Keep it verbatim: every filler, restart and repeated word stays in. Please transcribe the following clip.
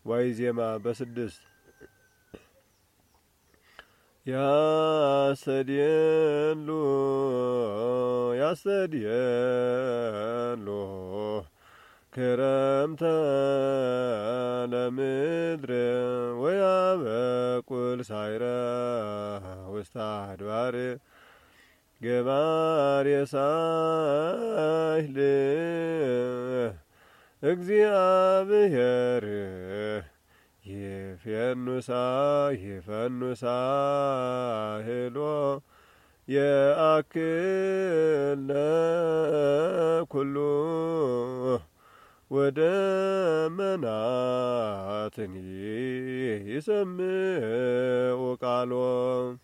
ዋይዜማ በስድስት ያሰድየሉ ያሰድየሉ ክረምተ ለምድር ወያበቁል ሳይረ ውስተ አድባር ገባሬ ሳይል እግዚአብሔር ይፌኑሳ ይፈኑሳ ሄሎ የአክለ ኩሉ ወደ መናትኒ ይሰምዑ ቃሎ